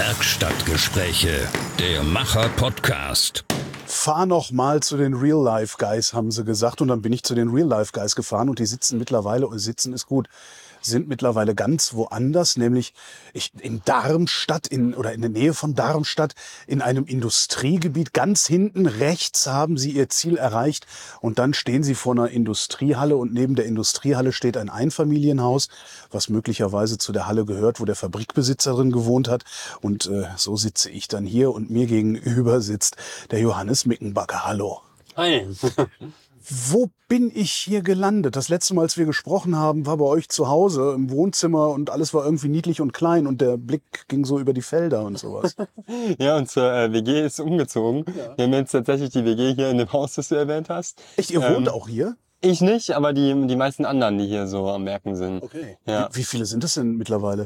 Werkstattgespräche, der Macher-Podcast. Fahr noch mal zu den Real-Life-Guys, haben sie gesagt. Und dann bin ich zu den Real-Life-Guys gefahren und die sitzen mittlerweile, sitzen ist gut, sind mittlerweile ganz woanders, nämlich in Darmstadt, oder in der Nähe von Darmstadt, in einem Industriegebiet. Ganz hinten rechts haben sie ihr Ziel erreicht und dann stehen sie vor einer Industriehalle und neben der Industriehalle steht ein Einfamilienhaus, was möglicherweise zu der Halle gehört, wo der Fabrikbesitzer drin gewohnt hat. Und so sitze ich dann hier und mir gegenüber sitzt der Johannes Mickenbagger. Hallo. Hi. Wo bin ich hier gelandet? Das letzte Mal, als wir gesprochen haben, war bei euch zu Hause im Wohnzimmer und alles war irgendwie niedlich und klein und der Blick ging so über die Felder und sowas. Ja, unsere WG ist umgezogen. Ja. Wir haben jetzt tatsächlich die WG hier in dem Haus, das du erwähnt hast. Echt, ihr wohnt auch hier? Ich nicht, aber die meisten anderen, die hier so am Werken sind. Okay. Ja. Wie viele sind das denn mittlerweile?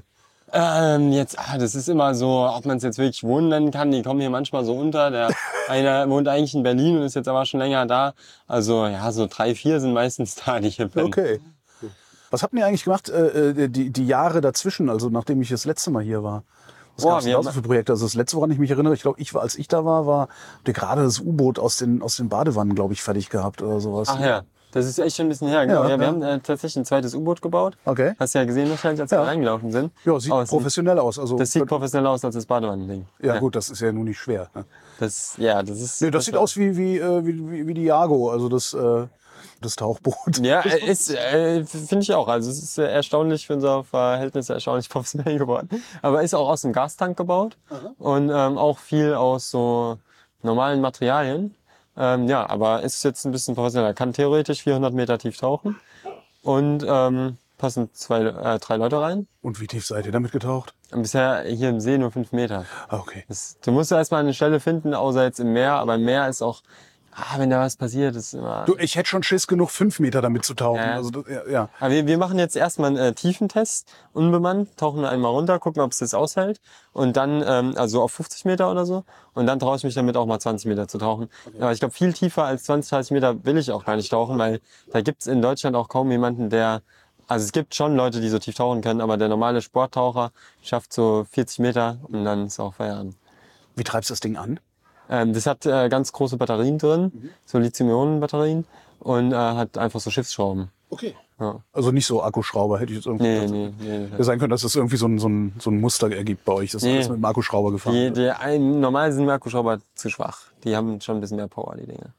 Das ist immer so, ob man es jetzt wirklich wohnen nennen kann. Die kommen hier manchmal so unter. Der einer wohnt eigentlich in Berlin und ist jetzt aber schon länger da. Also ja, so 3, 4 sind meistens da, die hier pennen. Okay. Was habt ihr eigentlich gemacht, die Jahre dazwischen, also nachdem ich das letzte Mal hier war? Was gab es denn da so für Projekte? Also das letzte, woran ich mich erinnere, ich glaube, als ich da war, habt ihr gerade das U-Boot aus den Badewannen, glaube ich, fertig gehabt oder sowas. Ach ja. Das ist echt schon ein bisschen her. Genau. Ja, wir haben tatsächlich ein zweites U-Boot gebaut. Okay. Hast du ja gesehen wahrscheinlich, als wir reingelaufen sind. Ja, sieht professionell aus. Also das sieht professioneller aus als das Badewannending. Ja gut, das ist ja nun nicht schwer. Ne? Das sieht aus wie die Jago, also das Tauchboot. Ja, finde ich auch. Also es ist erstaunlich für unser Verhältnis erstaunlich professionell geworden. Aber ist auch aus dem Gastank gebaut. Aha. Und auch viel aus so normalen Materialien. Ja, aber ist jetzt ein bisschen professioneller. Kann theoretisch 400 Meter tief tauchen und passen 3 Leute rein. Und wie tief seid ihr damit getaucht? Bisher hier im See nur 5 Meter. Ah, okay. Du musst erstmal eine Stelle finden, außer jetzt im Meer. Aber im Meer ist auch, wenn da was passiert, ist immer... Du, ich hätte schon Schiss genug, 5 Meter damit zu tauchen. Ja. Also, ja. Aber wir machen jetzt erstmal einen Tiefentest, unbemannt, tauchen einmal runter, gucken, ob es das aushält. Und dann, also auf 50 Meter oder so. Und dann traue ich mich damit auch mal 20 Meter zu tauchen. Okay. Aber ich glaube, viel tiefer als 20, 30 Meter will ich auch gar nicht tauchen, weil da gibt's in Deutschland auch kaum jemanden, also es gibt schon Leute, die so tief tauchen können, aber der normale Sporttaucher schafft so 40 Meter und dann ist auch Feierabend. Wie treibst du das Ding an? Das hat ganz große Batterien drin, so Lithium-Ionen-Batterien und hat einfach so Schiffsschrauben. Okay. Ja. Also nicht so Akkuschrauber, hätte ich jetzt irgendwie Nee. Ja, sein können, dass das irgendwie so ein Muster ergibt bei euch. Das ist alles mit dem Akkuschrauber gefahren. Normal sind die Akkuschrauber zu schwach. Die haben schon ein bisschen mehr Power, die Dinge.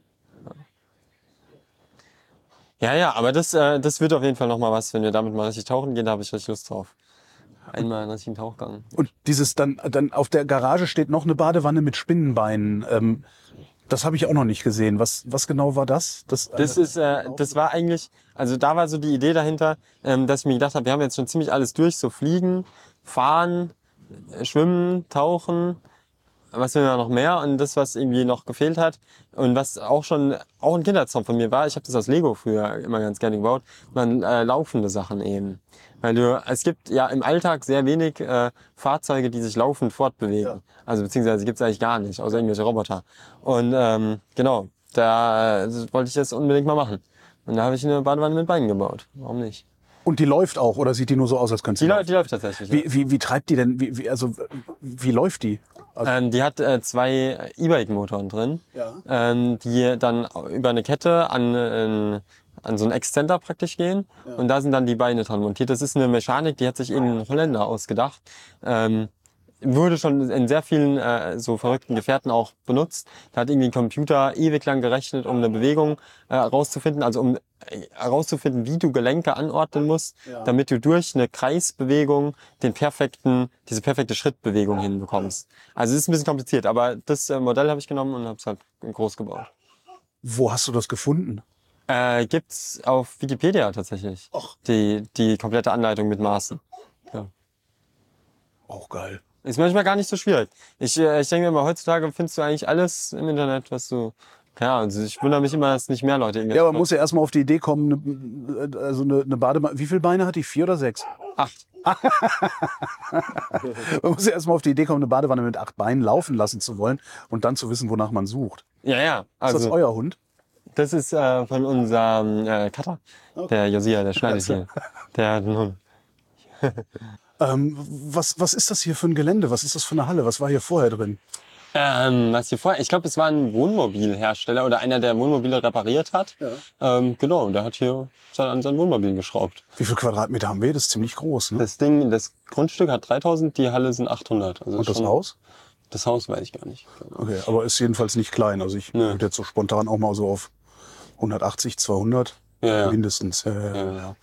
Ja, aber das wird auf jeden Fall nochmal was, wenn wir damit mal richtig tauchen gehen, da habe ich richtig Lust drauf. Einmal einen richtigen Tauchgang. Und dieses dann auf der Garage steht noch eine Badewanne mit Spinnenbeinen. Das habe ich auch noch nicht gesehen. Was genau war das? Das war eigentlich, also da war so die Idee dahinter, dass ich mir gedacht habe, wir haben jetzt schon ziemlich alles durch, so fliegen, fahren, schwimmen, tauchen, was will man noch mehr? Und das, was irgendwie noch gefehlt hat und was auch ein Kindheitstraum von mir war, ich habe das aus Lego früher immer ganz gerne gebaut, waren laufende Sachen eben. Weil es gibt ja im Alltag sehr wenig Fahrzeuge, die sich laufend fortbewegen. Ja. Also beziehungsweise gibt's eigentlich gar nicht, außer irgendwelche Roboter. Und genau, da wollte ich das unbedingt mal machen. Und da habe ich eine Badewanne mit Beinen gebaut. Warum nicht? Und die läuft auch, oder sieht die nur so aus, als könnte sie laufen? Die läuft tatsächlich. Wie treibt die denn? Wie läuft die? Also die hat 2 E-Bike-Motoren drin, die dann über eine Kette an so einen Exzenter praktisch gehen. Ja. Und da sind dann die Beine dran montiert. Das ist eine Mechanik, die hat sich ein Holländer ausgedacht. Wurde schon in sehr vielen so verrückten Gefährten auch benutzt. Da hat irgendwie ein Computer ewig lang gerechnet, um eine Bewegung herauszufinden, also um herauszufinden, wie du Gelenke anordnen musst, damit du durch eine Kreisbewegung diese perfekte Schrittbewegung hinbekommst. Also es ist ein bisschen kompliziert, aber das Modell habe ich genommen und habe es halt groß gebaut. Wo hast du das gefunden? Gibt's auf Wikipedia tatsächlich. Och. Die komplette Anleitung mit Maßen. Ja. Auch geil. Ist manchmal gar nicht so schwierig. Ich denke mir mal, heutzutage findest du eigentlich alles im Internet, was du... Ja, also ich wundere mich immer, dass nicht mehr Leute irgendwie... Ja, aber man muss ja erstmal auf die Idee kommen, eine Badewanne... Wie viele Beine hat die? 4 oder 6? 8. Man muss ja erstmal auf die Idee kommen, eine Badewanne mit 8 Beinen laufen lassen zu wollen und dann zu wissen, wonach man sucht. Ja. Also, ist das euer Hund? Das ist von unserem Cutter, okay. Der Josia, der schneidet hier. Der hat einen Hund. Was ist das hier für ein Gelände? Was ist das für eine Halle? Was war hier vorher drin? Was hier vorher, ich glaube, es war ein Wohnmobilhersteller oder einer, der Wohnmobile repariert hat. Ja. Genau, der hat hier an sein Wohnmobil geschraubt. Wie viel Quadratmeter haben wir? Das ist ziemlich groß, ne? Das Grundstück hat 3000, die Halle sind 800. Also und das Haus? Das Haus weiß ich gar nicht. Okay, aber ist jedenfalls nicht klein. Also ich würde jetzt so spontan auch mal so auf 180, 200 mindestens. Ja.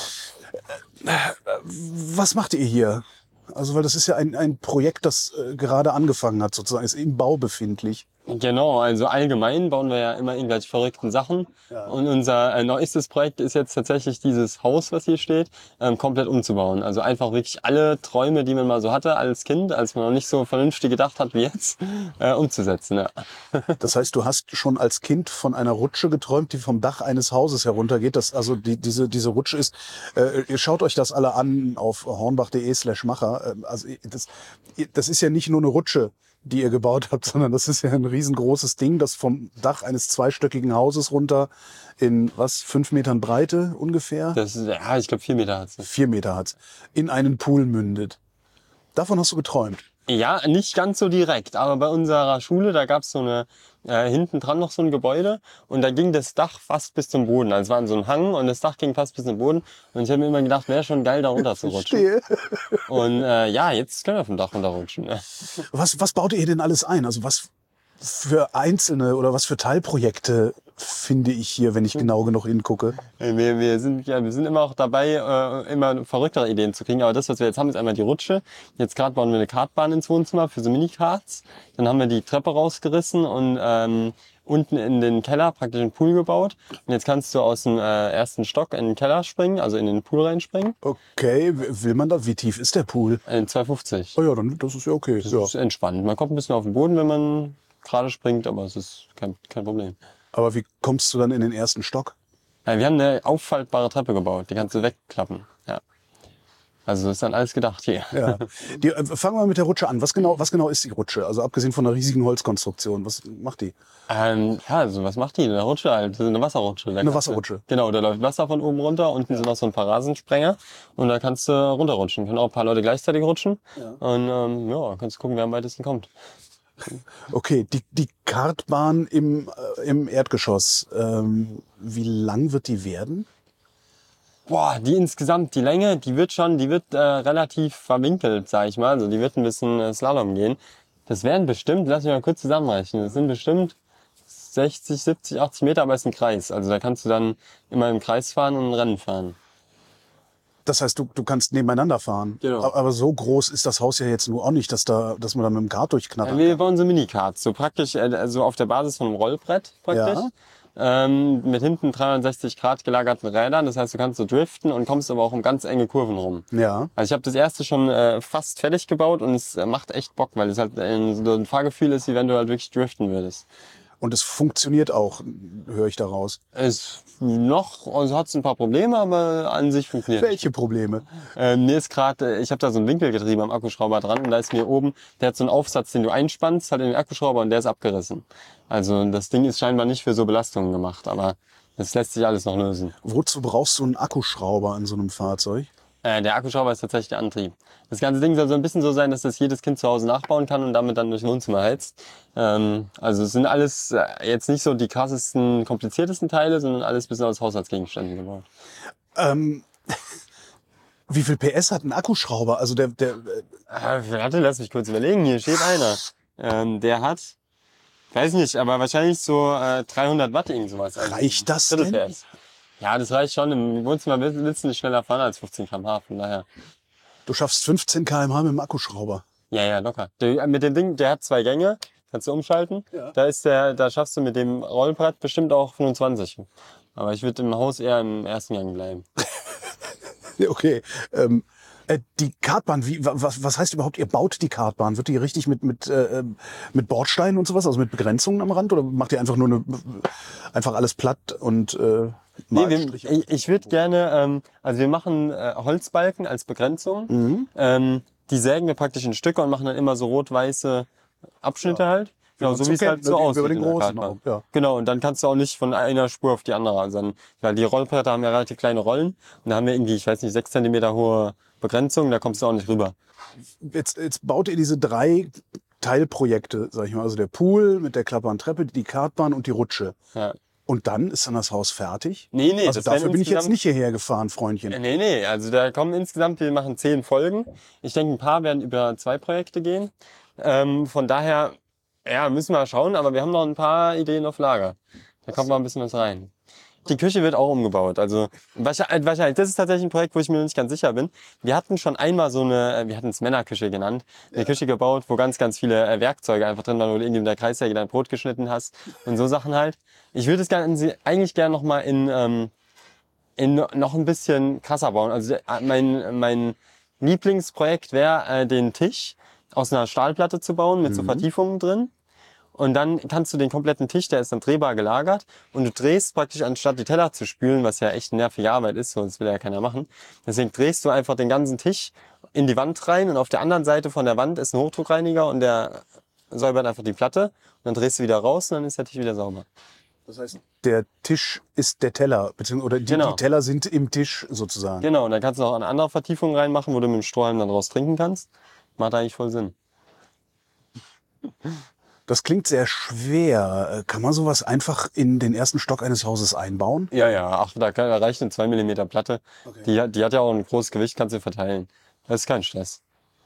Was macht ihr hier? Also, weil das ist ja ein Projekt, das gerade angefangen hat, sozusagen, ist im Bau befindlich. Genau, also allgemein bauen wir ja immer irgendwelche verrückten Sachen. Ja. Und unser neuestes Projekt ist jetzt tatsächlich dieses Haus, was hier steht, komplett umzubauen. Also einfach wirklich alle Träume, die man mal so hatte als Kind, als man noch nicht so vernünftig gedacht hat wie jetzt, umzusetzen. Ja. Das heißt, du hast schon als Kind von einer Rutsche geträumt, die vom Dach eines Hauses heruntergeht. Also diese Rutsche ist, ihr schaut euch das alle an auf hornbach.de/Macher. Also das ist ja nicht nur eine Rutsche, die ihr gebaut habt, sondern das ist ja ein riesengroßes Ding, das vom Dach eines zweistöckigen Hauses runter in 5 Metern Breite ungefähr? Das ist, ja, ich glaube 4 Meter hat's. 4 Meter hat's. In einen Pool mündet. Davon hast du geträumt? Ja, nicht ganz so direkt, aber bei unserer Schule, da gab's so eine, hinten dran noch so ein Gebäude und da ging das Dach fast bis zum Boden. Also es war so ein Hang und das Dach ging fast bis zum Boden und ich habe mir immer gedacht, wäre schon geil, da runter zu rutschen. Und jetzt können wir vom Dach runterrutschen. Ja. Was baut ihr denn alles ein? Also was für einzelne oder was für Teilprojekte finde ich hier, wenn ich genau genug hingucke? Wir sind immer auch dabei, immer verrücktere Ideen zu kriegen. Aber das, was wir jetzt haben, ist einmal die Rutsche. Jetzt gerade bauen wir eine Kartbahn ins Wohnzimmer für so Minikarts. Dann haben wir die Treppe rausgerissen und unten in den Keller praktisch einen Pool gebaut. Und jetzt kannst du aus dem ersten Stock in den Keller springen, also in den Pool reinspringen. Okay, will man da? Wie tief ist der Pool? 2,50. Oh ja, dann das ist ja okay. Das ist entspannt. Man kommt ein bisschen auf den Boden, wenn man gerade springt, aber es ist kein Problem. Aber wie kommst du dann in den ersten Stock? Ja, wir haben eine auffaltbare Treppe gebaut, die kannst du wegklappen. Ja. Also ist dann alles gedacht hier. Ja. Fangen wir mit der Rutsche an. Was genau ist die Rutsche? Also abgesehen von einer riesigen Holzkonstruktion, was macht die? Also was macht die? Eine Rutsche halt, eine Wasserrutsche. Eine Wasserrutsche? Genau, da läuft Wasser von oben runter, unten sind noch so ein paar Rasensprenger und da kannst du runterrutschen. Können auch ein paar Leute gleichzeitig rutschen und kannst gucken, wer am weitesten kommt. Okay, die Kartbahn im Erdgeschoss, wie lang wird die werden? Boah, die Länge, die wird relativ verwinkelt, sag ich mal. Also die wird ein bisschen Slalom gehen. Das wären bestimmt, lass mich mal kurz zusammenrechnen, das sind bestimmt 60, 70, 80 Meter, aber es ist ein Kreis. Also da kannst du dann immer im Kreis fahren und ein Rennen fahren. Das heißt, du kannst nebeneinander fahren. Genau. Aber so groß ist das Haus ja jetzt nur auch nicht, dass man da mit dem Kart durchknattern kann. Wir bauen so Minikarts, so praktisch, also auf der Basis von einem Rollbrett praktisch. Ja. Mit hinten 360 Grad gelagerten Rädern. Das heißt, du kannst so driften und kommst aber auch um ganz enge Kurven rum. Ja. Also ich habe das erste schon fast fertig gebaut und es macht echt Bock, weil es halt so ein Fahrgefühl ist, wie wenn du halt wirklich driften würdest. Und es funktioniert auch, höre ich daraus. Also hat es ein paar Probleme, aber an sich funktioniert. Welche Probleme? Mir ist gerade, ich habe da so ein Winkelgetriebe am Akkuschrauber dran und da ist mir oben, der hat so einen Aufsatz, den du einspannst, halt in den Akkuschrauber und der ist abgerissen. Also das Ding ist scheinbar nicht für so Belastungen gemacht, aber das lässt sich alles noch lösen. Wozu brauchst du einen Akkuschrauber an so einem Fahrzeug? Der Akkuschrauber ist tatsächlich der Antrieb. Das ganze Ding soll so ein bisschen so sein, dass das jedes Kind zu Hause nachbauen kann und damit dann durch ein Wohnzimmer heizt. Also es sind alles jetzt nicht so die krassesten, kompliziertesten Teile, sondern alles ein bisschen aus Haushaltsgegenständen gebaut. Wie viel PS hat ein Akkuschrauber? Also Warte, lass mich kurz überlegen. Hier steht einer. Der hat, weiß nicht, aber wahrscheinlich so 300 Watt irgend sowas. Also reicht das denn? PS. Ja, das reicht schon. Im Wohnzimmer willst du nicht schneller fahren als 15 km/h, von daher. Du schaffst 15 km/h mit dem Akkuschrauber? Ja, locker. Mit dem Ding, der hat 2 Gänge, kannst du umschalten. Ja. Da schaffst du mit dem Rollbrett bestimmt auch 25. Aber ich würde im Haus eher im ersten Gang bleiben. Okay. Die Kartbahn, was heißt überhaupt, ihr baut die Kartbahn? Wird die richtig mit Bordsteinen und sowas, also mit Begrenzungen am Rand? Oder macht ihr einfach nur einfach alles platt und ich würde gerne, also wir machen Holzbalken als Begrenzung. Die sägen wir praktisch in Stücke und machen dann immer so rot-weiße Abschnitte halt. Genau, so wie es halt so aussieht. Den großen auch, ja. Genau, und dann kannst du auch nicht von einer Spur auf die andere. Also dann, weil die Rollbretter haben ja relativ kleine Rollen und da haben wir irgendwie, ich weiß nicht, 6 cm hohe Begrenzung, da kommst du auch nicht rüber. Jetzt baut ihr diese 3 Teilprojekte, sag ich mal, also der Pool mit der klappbaren Treppe, die Kartbahn und die Rutsche. Ja. Und dann ist dann das Haus fertig? Nee, Also das dafür werden bin ich jetzt insgesamt- nicht hierher gefahren, Freundchen. Nee, also da kommen insgesamt, wir machen 10 Folgen. Ich denke, ein paar werden über 2 Projekte gehen. Von daher, ja, müssen wir mal schauen, aber wir haben noch ein paar Ideen auf Lager. Da kommt mal ein bisschen was rein. Die Küche wird auch umgebaut. Also wahrscheinlich, das ist tatsächlich ein Projekt, wo ich mir noch nicht ganz sicher bin. Wir hatten schon einmal wir hatten es Männerküche genannt, eine Küche gebaut, wo ganz, ganz viele Werkzeuge einfach drin waren, wo du irgendwie mit der Kreissäge dein Brot geschnitten hast und so Sachen halt. Ich würde es eigentlich gerne noch mal in noch ein bisschen krasser bauen. Also mein Lieblingsprojekt wäre, den Tisch aus einer Stahlplatte zu bauen mit so Vertiefungen drin. Und dann kannst du den kompletten Tisch, der ist dann drehbar gelagert und du drehst praktisch, anstatt die Teller zu spülen, was ja echt nervige Arbeit ist, sonst will ja keiner machen. Deswegen drehst du einfach den ganzen Tisch in die Wand rein und auf der anderen Seite von der Wand ist ein Hochdruckreiniger und der säubert einfach die Platte und dann drehst du wieder raus und dann ist der Tisch wieder sauber. Das heißt, der Tisch ist der Teller, beziehungsweise die Teller sind im Tisch sozusagen. Genau, und dann kannst du noch eine andere Vertiefung reinmachen, wo du mit dem Strohhalm dann raus trinken kannst. Macht eigentlich voll Sinn. Das klingt sehr schwer. Kann man sowas einfach in den ersten Stock eines Hauses einbauen? Ja, ach, da reicht eine 2 mm Platte. Okay. Die hat ja auch ein großes Gewicht, kannst du verteilen. Das ist kein Stress.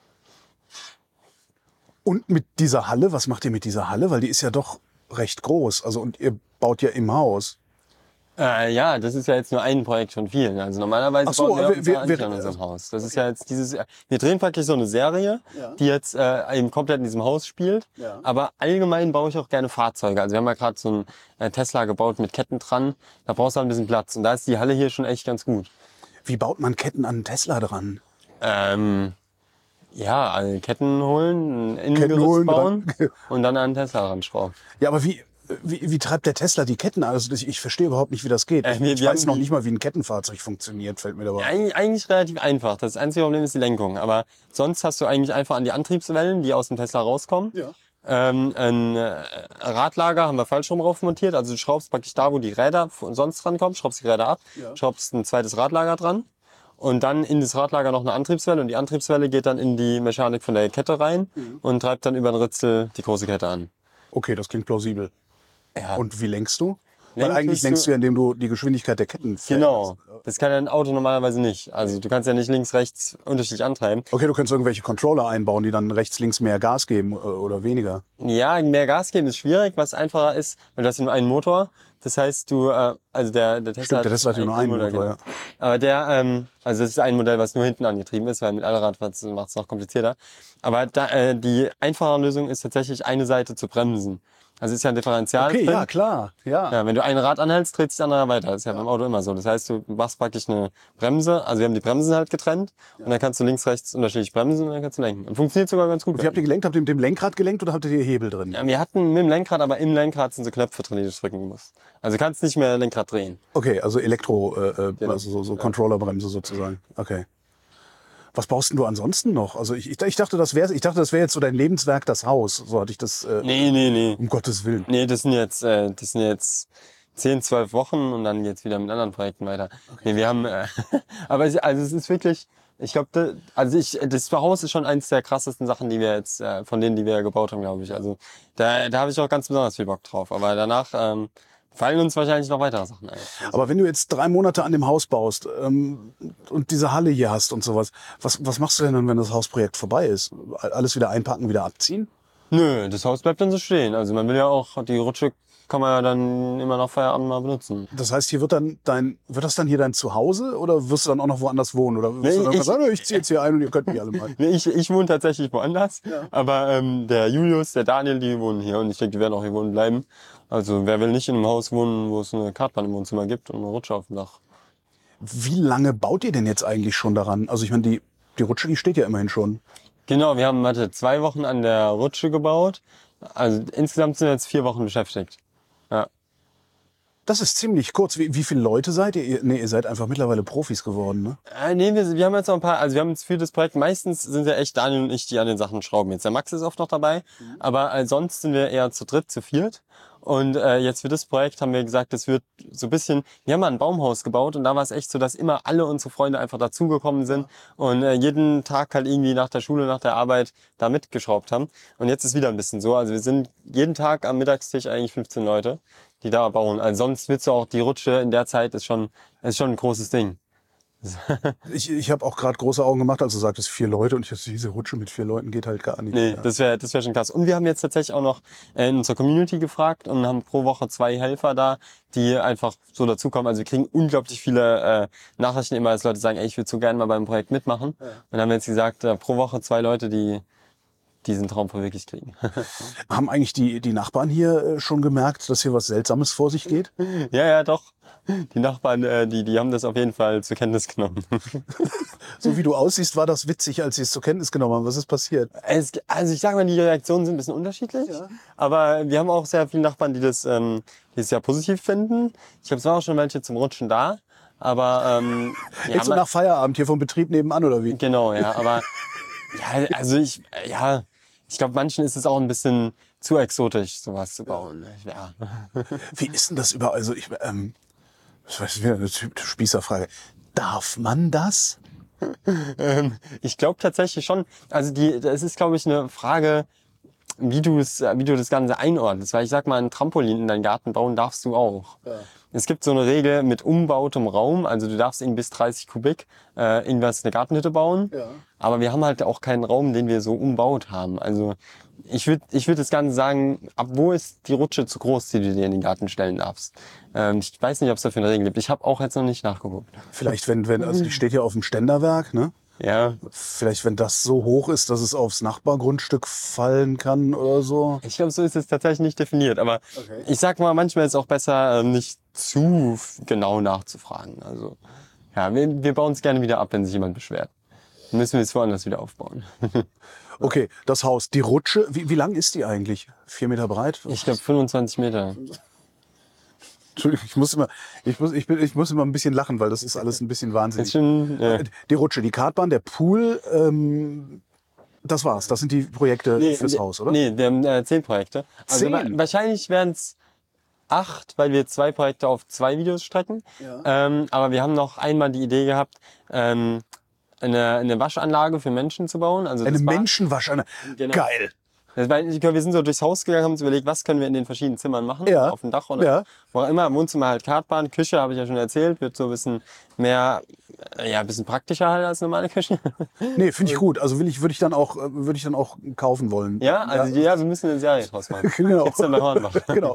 Und mit dieser Halle, was macht ihr mit dieser Halle? Weil die ist ja doch recht groß. Also und ihr baut ja im Haus. Ja, das ist ja jetzt nur ein Projekt von vielen. Also normalerweise Ach so, bauen wir wir- an unserem Haus. Das ist ja jetzt wir drehen praktisch so eine Serie, Ja. die jetzt eben komplett in diesem Haus spielt. Ja. Aber allgemein baue ich auch gerne Fahrzeuge. Also wir haben ja gerade so einen Tesla gebaut mit Ketten dran. Da brauchst du halt ein bisschen Platz. Und da ist die Halle hier schon echt ganz gut. Wie baut man Ketten an einen Tesla dran? Ja, also Ketten holen, ein Ketten Innengerüst holen, bauen dran. und dann an einen Tesla ranschrauben. Ja, aber wie treibt der Tesla die Ketten an? Also ich verstehe überhaupt nicht, wie das geht. wir Ich weiß haben noch die- nicht mal, wie ein Kettenfahrzeug funktioniert, fällt mir dabei ein. Eigentlich relativ einfach. Das einzige Problem ist die Lenkung. Aber sonst hast du eigentlich einfach an die Antriebswellen, die aus dem Tesla rauskommen. Ja. Ein Radlager haben wir falsch rum rauf montiert. Also du schraubst praktisch da, wo die Räder sonst drankommen, schraubst die Räder ab, Ja. schraubst ein zweites Radlager dran und dann in das Radlager noch eine Antriebswelle und die Antriebswelle geht dann in die Mechanik von der Kette rein und treibt dann über den Ritzel die große Kette an. Okay, das klingt plausibel. Ja. Und wie lenkst du? Weil Lenken eigentlich tust lenkst du- du ja, indem du die Geschwindigkeit der Ketten veränderst. Genau. Das kann ja ein Auto normalerweise nicht. Also du kannst ja nicht links, rechts unterschiedlich antreiben. Okay, du könntest irgendwelche Controller einbauen, die dann rechts, links mehr Gas geben oder weniger. Ja, mehr Gas geben ist schwierig. Was einfacher ist, weil du hast ja nur einen Motor. Das heißt, also der Tesla Stimmt, der Tesla hat ja nur einen Motor, ja. Aber also das ist ein Modell, was nur hinten angetrieben ist, weil mit Allrad macht es noch komplizierter. Aber die einfache Lösung ist tatsächlich eine Seite zu bremsen. Also es ist ja ein Differential Okay, drin. ja, klar. Ja. Ja, wenn du ein Rad anhältst, dreht sich das andere weiter. Das ist ja beim Auto immer so. Das heißt, du machst praktisch eine Bremse. Also wir haben die Bremsen halt getrennt. Und dann kannst du links, rechts unterschiedlich bremsen und dann kannst du lenken. Und funktioniert sogar ganz gut. Wie habt ihr gelenkt? Habt ihr mit dem Lenkrad gelenkt oder habt ihr hier Hebel drin? Ja, wir hatten mit dem Lenkrad, aber im Lenkrad sind so Knöpfe drin, die du drücken musst. Also du kannst nicht mehr Lenkrad drehen. Okay, also also so Controllerbremse sozusagen. Okay. Was baust denn du ansonsten noch? Also ich dachte, das wäre jetzt so dein Lebenswerk, das Haus. So hatte ich das. Nee. Um Gottes Willen. Nee, das sind jetzt 10, 12 Wochen und dann jetzt wieder mit anderen Projekten weiter. Okay. Nee, wir haben, aber es ist wirklich, ich glaube, das Haus ist schon eins der krassesten Sachen, die wir jetzt, von denen, die wir gebaut haben, glaube ich. Also da habe ich auch ganz besonders viel Bock drauf. Aber danach fallen uns wahrscheinlich noch weitere Sachen ein. Aber wenn du jetzt 3 Monate an dem Haus baust und diese Halle hier hast und sowas, was machst du denn dann, wenn das Hausprojekt vorbei ist? Alles wieder einpacken, wieder abziehen? Nö, das Haus bleibt dann so stehen. Also man will ja auch, die Rutsche kann man ja dann immer nach Feierabend mal benutzen. Das heißt, hier wird das dann hier dein Zuhause oder wirst du dann auch noch woanders wohnen? Oder wirst du dann sagen, ich ziehe jetzt hier ein und ihr könnt mich alle mal? Nee, ich wohne tatsächlich woanders, aber der Julius, der Daniel, die wohnen hier und ich denke, die werden auch hier wohnen bleiben. Also wer will nicht in einem Haus wohnen, wo es eine Kartbahn im Wohnzimmer gibt und eine Rutsche auf dem Dach? Wie lange baut ihr denn jetzt eigentlich schon daran? Also ich meine, die Rutsche, die steht ja immerhin schon. Genau, wir haben 2 Wochen an der Rutsche gebaut. Also insgesamt sind wir jetzt 4 Wochen beschäftigt. Ja. Das ist ziemlich kurz. Wie viele Leute seid ihr? Nee, ihr seid einfach mittlerweile Profis geworden, ne? Nee, wir haben jetzt noch ein paar, also wir haben jetzt für das Projekt, meistens sind ja echt Daniel und ich, die an den Sachen schrauben. Jetzt der Max ist oft noch dabei, aber sonst sind wir eher zu dritt, zu viert. Und jetzt für das Projekt haben wir gesagt, es wird so ein bisschen, wir haben mal ein Baumhaus gebaut und da war es echt so, dass immer alle unsere Freunde einfach dazugekommen sind und jeden Tag halt irgendwie nach der Schule, nach der Arbeit da mitgeschraubt haben. Und jetzt ist wieder ein bisschen so, also wir sind jeden Tag am Mittagstisch eigentlich 15 Leute, die da bauen. Also sonst willst du auch die Rutsche in der Zeit ist schon ein großes Ding. Ich habe auch gerade große Augen gemacht, als du sagtest 4 Leute und ich dachte, diese Rutsche mit 4 Leuten geht halt gar nicht. Nee, das wär schon krass. Und wir haben jetzt tatsächlich auch noch in unserer Community gefragt und haben pro Woche 2 Helfer da, die einfach so dazukommen. Also wir kriegen unglaublich viele Nachrichten immer, dass Leute sagen, ey, ich würde so gerne mal beim Projekt mitmachen. Ja. Und dann haben wir jetzt gesagt, pro Woche 2 Leute, die diesen Traum verwirklicht kriegen. Haben eigentlich die Nachbarn hier schon gemerkt, dass hier was Seltsames vor sich geht? Ja, doch. Die Nachbarn, die haben das auf jeden Fall zur Kenntnis genommen. So wie du aussiehst, war das witzig, als sie es zur Kenntnis genommen haben. Was ist passiert? Also ich sage mal, die Reaktionen sind ein bisschen unterschiedlich. Ja. Aber wir haben auch sehr viele Nachbarn, die das ja positiv finden. Ich glaube, es waren auch schon welche zum Rutschen da. Aber jetzt so nach Feierabend hier vom Betrieb nebenan oder wie? Genau, ja. Aber ja, also ich glaube, manchen ist es auch ein bisschen zu exotisch, sowas zu bauen. Ja. Wie ist denn das überhaupt? Also das ist wieder eine Spießerfrage. Darf man das? Ich glaube tatsächlich schon. Also das ist, glaube ich, eine Frage, wie du das Ganze einordnest. Weil ich sag mal, ein Trampolin in deinen Garten bauen darfst du auch. Ja. Es gibt so eine Regel mit umbautem Raum, also du darfst bis 30 Kubik irgendwas eine Gartenhütte bauen. Ja. Aber wir haben halt auch keinen Raum, den wir so umbaut haben. Also ich würd das Ganze sagen, ab wo ist die Rutsche zu groß, die du dir in den Garten stellen darfst? Ich weiß nicht, ob es dafür eine Regel gibt. Ich habe auch jetzt noch nicht nachgeguckt. Vielleicht, also die steht ja auf dem Ständerwerk, ne? Ja. Vielleicht, wenn das so hoch ist, dass es aufs Nachbargrundstück fallen kann oder so. Ich glaube, so ist es tatsächlich nicht definiert. Aber okay. Ich sag mal, manchmal ist es auch besser, nicht zu genau nachzufragen. Also ja, wir bauen es gerne wieder ab, wenn sich jemand beschwert. Dann müssen wir es woanders wieder aufbauen. Okay, das Haus, die Rutsche, wie lang ist die eigentlich? 4 Meter breit? Ich glaube 25 Meter. Entschuldigung, ich muss immer ein bisschen lachen, weil das ist alles ein bisschen wahnsinnig. Ja. Die Rutsche, die Kartbahn, der Pool, das war's. Das sind die Projekte fürs Haus, oder? Nee, wir haben 10 Projekte. Also 10? Wahrscheinlich wären es 8, weil wir 2 Projekte auf 2 Videos strecken. Ja. Aber wir haben noch einmal die Idee gehabt, eine Waschanlage für Menschen zu bauen. Also eine Menschenwaschanlage? Genau. Geil. Wir sind so durchs Haus gegangen, haben uns überlegt, was können wir in den verschiedenen Zimmern machen, ja. Auf dem Dach oder wo auch immer. Im Wohnzimmer halt Kartbahn, Küche, habe ich ja schon erzählt, wird so ein bisschen mehr, ein bisschen praktischer halt als normale Küche. Nee, finde ich gut. Also würde ich dann auch kaufen wollen. Ja, also wir müssen eine Serie draus machen. Genau. Jetzt dann bei Hornbach. Genau.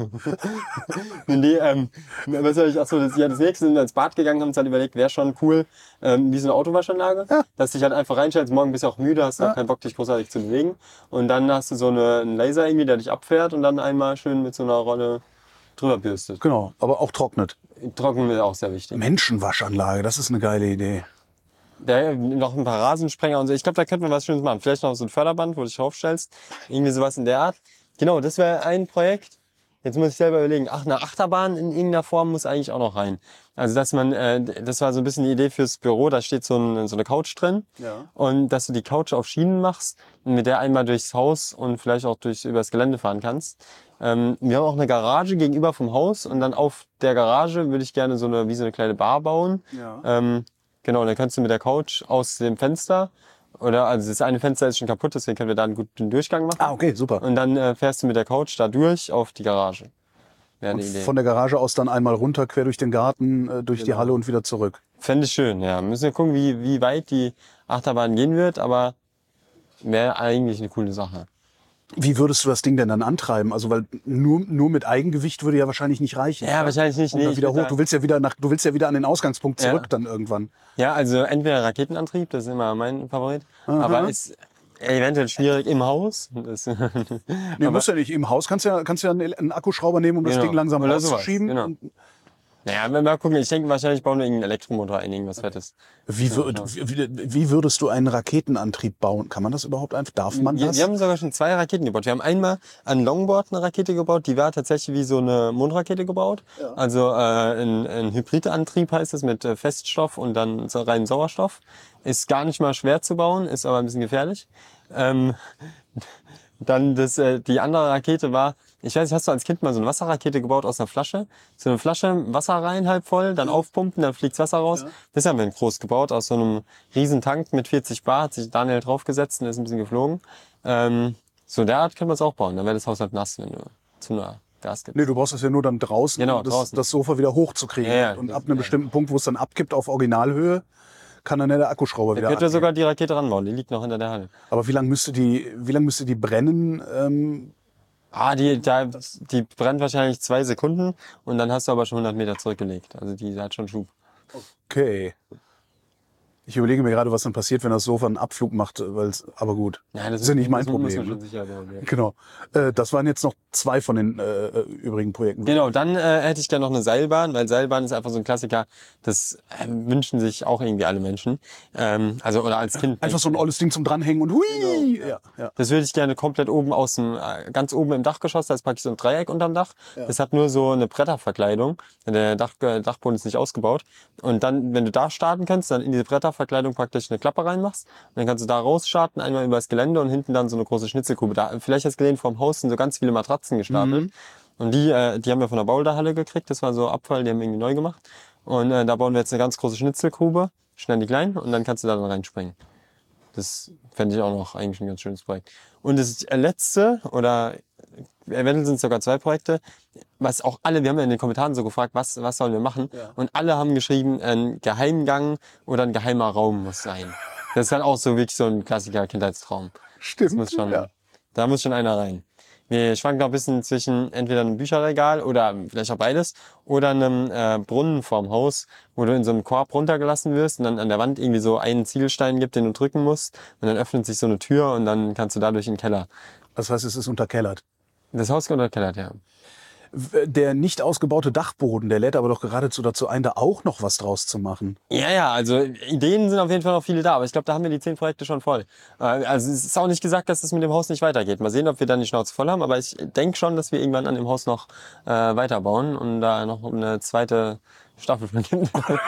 Was soll ich, das nächste sind wir ins Bad gegangen, haben uns halt überlegt, wäre schon cool, wie so eine Autowaschanlage, dass du dich halt einfach reinstellst, morgen bist du auch müde, hast auch keinen Bock, dich großartig zu bewegen. Und dann hast du so einen Laser irgendwie, der dich abfährt und dann einmal schön mit so einer Rolle drüber bürstet. Genau, aber auch trocknet. Trocknen ist auch sehr wichtig. Menschenwaschanlage, das ist eine geile Idee. Noch ein paar Rasensprenger und so. Ich glaube, da könnte man was Schönes machen. Vielleicht noch so ein Förderband, wo du dich draufstellst. Irgendwie sowas in der Art. Genau, das wäre ein Projekt. Jetzt muss ich selber überlegen, eine Achterbahn in irgendeiner Form muss eigentlich auch noch rein. Also das war so ein bisschen die Idee fürs Büro, da steht so eine Couch drin. Ja. Und dass du die Couch auf Schienen machst und mit der einmal durchs Haus und vielleicht auch übers Gelände fahren kannst. Wir haben auch eine Garage gegenüber vom Haus und dann auf der Garage würde ich gerne wie so eine kleine Bar bauen. Ja. Genau, dann kannst du mit der Couch aus dem Fenster also das eine Fenster ist schon kaputt, deswegen können wir da einen guten Durchgang machen. Ah, okay, super. Und dann fährst du mit der Couch da durch auf die Garage. Wäre eine Idee. Von der Garage aus dann einmal runter, quer durch den Garten, durch die Halle und wieder zurück. Fände ich schön, ja. Müssen wir gucken, wie weit die Achterbahn gehen wird, aber wäre eigentlich eine coole Sache. Wie würdest du das Ding denn dann antreiben? Also, weil nur mit Eigengewicht würde ja wahrscheinlich nicht reichen. Ja, wahrscheinlich nicht. Und dann wieder hoch. Du willst ja wieder an den Ausgangspunkt zurück dann irgendwann. Ja, also entweder Raketenantrieb, das ist immer mein Favorit. Aha. Aber ist eventuell schwierig im Haus. Nee, musst ja nicht. Im Haus kannst ja einen Akkuschrauber nehmen, um das Ding langsam rauszuschieben. Genau. Naja, mal gucken. Ich denke, wahrscheinlich bauen wir irgendeinen Elektromotor ein, irgendwas Fettes. Wie würdest du einen Raketenantrieb bauen? Kann man das überhaupt einfach? Darf man das? Wir haben sogar schon 2 Raketen gebaut. Wir haben einmal an Longboard eine Rakete gebaut, die war tatsächlich wie so eine Mondrakete gebaut. Ja. Also ein Hybridantrieb heißt es mit Feststoff und dann rein Sauerstoff. Ist gar nicht mal schwer zu bauen, ist aber ein bisschen gefährlich. Dann die andere Rakete war, ich weiß nicht, hast du als Kind mal so eine Wasserrakete gebaut aus einer Flasche? So eine Flasche, Wasser rein, halb voll, dann aufpumpen, dann fliegt's Wasser raus. Ja. Das haben wir groß gebaut, aus so einem riesen Tank mit 40 Bar, hat sich Daniel draufgesetzt und ist ein bisschen geflogen. So derart können wir es auch bauen, dann wäre das Haus halt nass, wenn du zu einer Gas gibst. Nee, du brauchst das ja nur dann draußen, genau, um draußen. Das Sofa wieder hochzukriegen. Ja, und ab einem bestimmten Punkt, wo es dann abkippt auf Originalhöhe, kann dann der Akkuschrauber wieder könnt ihr sogar die Rakete ranbauen, die liegt noch hinter der Halle. Aber wie lange müsste die brennen? Die brennt wahrscheinlich 2 Sekunden und dann hast du aber schon 100 Meter zurückgelegt. Also die hat schon Schub. Okay. Ich überlege mir gerade, was dann passiert, wenn das Sofa einen Abflug macht, aber gut. Ja, das ist ja nicht mein Problem. Muss man schon sicher sein, ja. Genau. Das waren jetzt noch 2 von den übrigen Projekten. Genau, dann hätte ich gerne noch eine Seilbahn, weil Seilbahn ist einfach so ein Klassiker, das wünschen sich auch irgendwie alle Menschen. Oder als Kind. Einfach so ein olles Ding zum Dranhängen und hui! Genau. Ja. Das würde ich gerne komplett oben ganz oben im Dachgeschoss, da ist praktisch so ein Dreieck unterm Dach. Ja. Das hat nur so eine Bretterverkleidung. Der Dachboden ist nicht ausgebaut. Und dann, wenn du da starten kannst, dann in diese Bretterverkleidung praktisch eine Klappe reinmachst. Und dann kannst du da rausstarten, einmal über das Gelände und hinten dann so eine große Schnitzelgrube. Da, vielleicht hast du gesehen, vorm Haus sind so ganz viele Matratzen gestapelt. Und die haben wir von der Boulderhalle gekriegt. Das war so Abfall, die haben irgendwie neu gemacht. Und da bauen wir jetzt eine ganz große Schnitzelgrube, schneiden die klein und dann kannst du da dann reinspringen. Das fände ich auch noch eigentlich ein ganz schönes Projekt. Und das letzte, oder eventuell sind es sogar 2 Projekte, was auch alle, wir haben ja in den Kommentaren so gefragt, was sollen wir machen? Ja. Und alle haben geschrieben, ein Geheimgang oder ein geheimer Raum muss sein. Das ist halt auch so wirklich so ein klassischer Kindheitstraum. Stimmt. Da muss schon einer rein. Wir schwanken noch ein bisschen zwischen entweder einem Bücherregal oder vielleicht auch beides oder einem Brunnen vorm Haus, wo du in so einem Korb runtergelassen wirst und dann an der Wand irgendwie so einen Ziegelstein gibt, den du drücken musst und dann öffnet sich so eine Tür und dann kannst du dadurch in den Keller. Das heißt, es ist unterkellert. Das Haus ist unterkellert, ja. Der nicht ausgebaute Dachboden, der lädt aber doch geradezu dazu ein, da auch noch was draus zu machen. Ja, also Ideen sind auf jeden Fall noch viele da, aber ich glaube, da haben wir die 10 Projekte schon voll. Also es ist auch nicht gesagt, dass es mit dem Haus nicht weitergeht. Mal sehen, ob wir dann die Schnauze voll haben, aber ich denke schon, dass wir irgendwann an dem Haus noch weiterbauen und da noch eine zweite Staffel von gibt.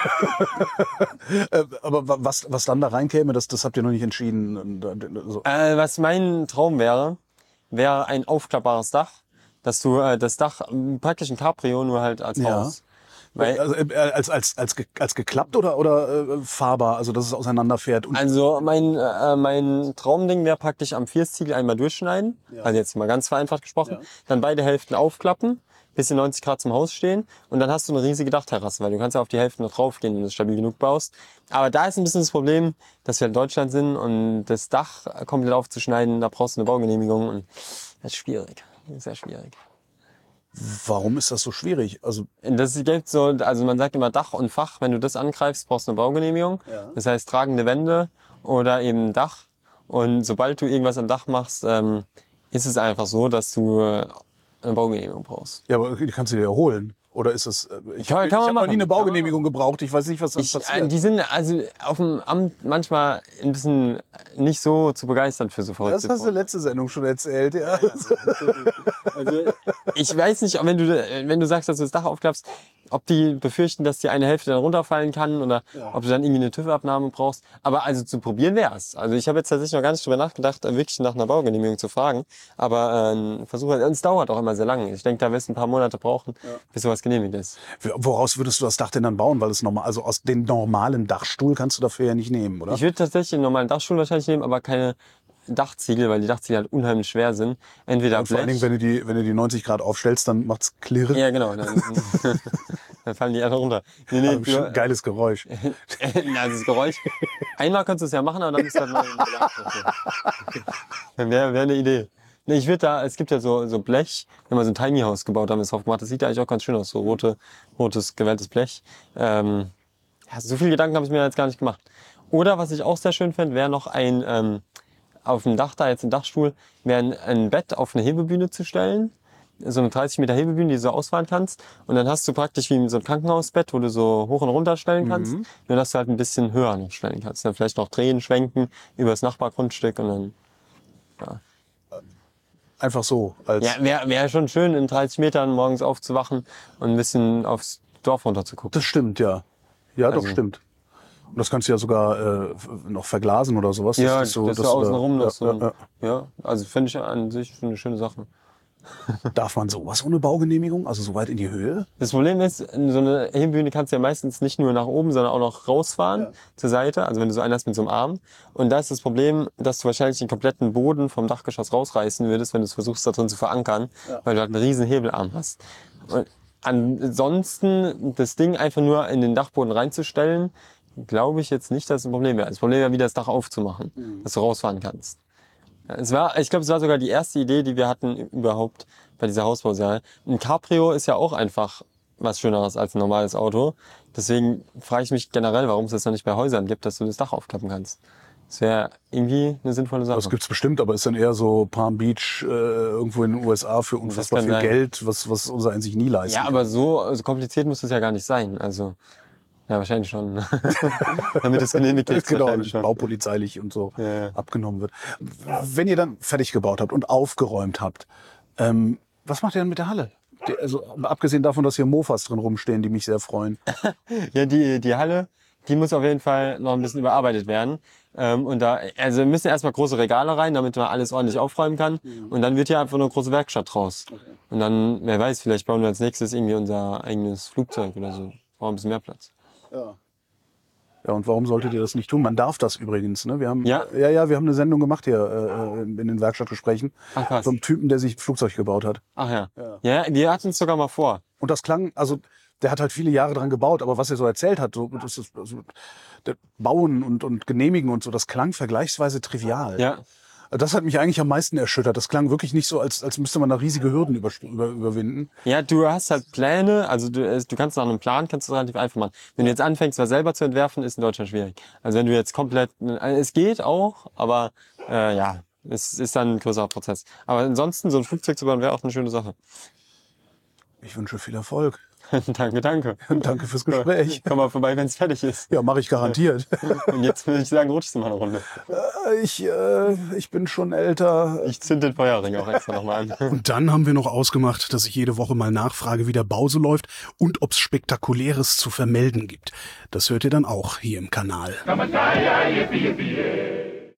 Aber was dann da reinkäme, das habt ihr noch nicht entschieden. Was mein Traum wäre ein aufklappbares Dach, dass du das Dach praktisch ein Cabrio nur halt als Haus. Weil, also als geklappt oder fahrbar, also dass es auseinanderfährt? Also mein Traumding wäre praktisch am Vierstiegel einmal durchschneiden, also jetzt mal ganz vereinfacht gesprochen, dann beide Hälften aufklappen, bis in 90 Grad zum Haus stehen und dann hast du eine riesige Dachterrasse, weil du kannst ja auf die Hälfte noch draufgehen, wenn du es stabil genug baust. Aber da ist ein bisschen das Problem, dass wir in Deutschland sind und das Dach komplett aufzuschneiden, da brauchst du eine Baugenehmigung und das ist schwierig. Sehr schwierig. Warum ist das so schwierig? Also man sagt immer Dach und Fach, wenn du das angreifst, brauchst du eine Baugenehmigung. Ja. Das heißt tragende Wände oder eben Dach. Und sobald du irgendwas am Dach machst, ist es einfach so, dass du eine Baugenehmigung brauchst. Ja, aber die kannst du dir ja holen. Oder ist das? Ich habe noch nie eine Baugenehmigung gebraucht. Ich weiß nicht, was dann passiert. Die sind also auf dem Amt manchmal ein bisschen nicht so zu begeistern für so verrückte. Das hast du letzte Sendung schon erzählt, ja. Also ich weiß nicht, wenn du sagst, dass du das Dach aufklappst, ob die befürchten, dass die eine Hälfte dann runterfallen kann oder ob du dann irgendwie eine TÜV-Abnahme brauchst. Aber also zu probieren wär's. Also ich habe jetzt tatsächlich noch gar nicht drüber nachgedacht, wirklich nach einer Baugenehmigung zu fragen. Aber ein Versuch, es dauert auch immer sehr lange. Ich denke, da wirst du ein paar Monate brauchen, bis sowas genehmigt ist. Woraus würdest du das Dach denn dann bauen? Weil es normal, also aus dem normalen Dachstuhl kannst du dafür ja nicht nehmen, oder? Ich würde tatsächlich den normalen Dachstuhl wahrscheinlich nehmen, aber keine Dachziegel, weil die Dachziegel halt unheimlich schwer sind. Entweder und vor allen Dingen, wenn du die 90 Grad aufstellst, dann macht's klirren. Ja, genau. Dann fallen die einfach runter. Nee, geiles Geräusch. Das Geräusch. Einmal kannst du es ja machen, aber dann ist das mal wäre eine Idee. Nee, es gibt ja so Blech, wenn wir so ein Tiny House gebaut haben, ist drauf gemacht. Das sieht ja eigentlich auch ganz schön aus, so rotes gewelltes Blech. So viele Gedanken habe ich mir jetzt gar nicht gemacht. Oder was ich auch sehr schön fände, wäre noch auf dem Dach da, jetzt ein Dachstuhl, wäre ein Bett auf eine Hebebühne zu stellen. So eine 30 Meter Hebebühne, die du so ausfahren kannst. Und dann hast du praktisch wie so ein Krankenhausbett, wo du so hoch und runter stellen kannst. Nur dass du halt ein bisschen höher noch stellen kannst. Dann vielleicht noch drehen, schwenken über das Nachbargrundstück und dann, ja. Einfach so. Ja, wäre schon schön, in 30 Metern morgens aufzuwachen und ein bisschen aufs Dorf runter zu gucken. Das stimmt, ja. Ja, doch, stimmt. Und das kannst du ja sogar noch verglasen oder sowas. Ja, das ist so, das ist außenrum. ja. Also finde ich an sich eine schöne Sache. Darf man sowas ohne Baugenehmigung? Also so weit in die Höhe? Das Problem ist, so eine Hebebühne kannst du ja meistens nicht nur nach oben, sondern auch noch rausfahren zur Seite. Also wenn du so einen hast mit so einem Arm. Und da ist das Problem, dass du wahrscheinlich den kompletten Boden vom Dachgeschoss rausreißen würdest, wenn du es versuchst, da drin zu verankern, weil du halt einen riesen Hebelarm hast. Und ansonsten das Ding einfach nur in den Dachboden reinzustellen, glaube ich jetzt nicht, dass es ein Problem wäre. Das Problem wäre, wieder das Dach aufzumachen, dass du rausfahren kannst. Ich glaube, es war sogar die erste Idee, die wir hatten überhaupt bei dieser Hausbausache. Ein Cabrio ist ja auch einfach was Schöneres als ein normales Auto. Deswegen frage ich mich generell, warum es das noch nicht bei Häusern gibt, dass du das Dach aufklappen kannst. Das wäre irgendwie eine sinnvolle Sache. Das gibt's bestimmt, aber ist dann eher so Palm Beach irgendwo in den USA für unfassbar viel Geld, was unser an sich nie leisten kann. Ja, aber so kompliziert muss es ja gar nicht sein. Also ja, wahrscheinlich schon. Damit es genehmigt ist. Genau, baupolizeilich und so abgenommen wird. Wenn ihr dann fertig gebaut habt und aufgeräumt habt, was macht ihr dann mit der Halle? Also abgesehen davon, dass hier Mofas drin rumstehen, die mich sehr freuen. Ja, die Halle, die muss auf jeden Fall noch ein bisschen überarbeitet werden. Und also müssen erstmal große Regale rein, damit man alles ordentlich aufräumen kann. Und dann wird hier einfach eine große Werkstatt draus. Okay. Und dann, wer weiß, vielleicht bauen wir als nächstes irgendwie unser eigenes Flugzeug oder so. Brauchen ein bisschen mehr Platz. Ja. Ja, und warum solltet ihr das nicht tun? Man darf das übrigens. Ne? Wir haben, wir haben eine Sendung gemacht hier in den Werkstattgesprächen. Ach, krass. So einem Typen, der sich ein Flugzeug gebaut hat. Ach ja. Ja, wir hatten es sogar mal vor. Und das klang, also der hat halt viele Jahre dran gebaut, aber was er so erzählt hat, so das Bauen und Genehmigen und so, das klang vergleichsweise trivial. Ja. Das hat mich eigentlich am meisten erschüttert. Das klang wirklich nicht so, als müsste man da riesige Hürden überwinden. Ja, du hast halt Pläne, also du kannst nach einem Plan, kannst du es relativ einfach machen. Wenn du jetzt anfängst, was selber zu entwerfen, ist in Deutschland schwierig. Also wenn du jetzt komplett, es geht auch, aber es ist dann ein größerer Prozess. Aber ansonsten, so ein Flugzeug zu bauen, wäre auch eine schöne Sache. Ich wünsche viel Erfolg. Danke. Danke fürs Gespräch. Komm mal vorbei, wenn es fertig ist. Ja, mache ich garantiert. Und jetzt würde ich sagen, rutschst du mal eine Runde. Ich bin schon älter. Ich zünd den Feuerring auch extra nochmal an. Und dann haben wir noch ausgemacht, dass ich jede Woche mal nachfrage, wie der Bau so läuft und ob es Spektakuläres zu vermelden gibt. Das hört ihr dann auch hier im Kanal.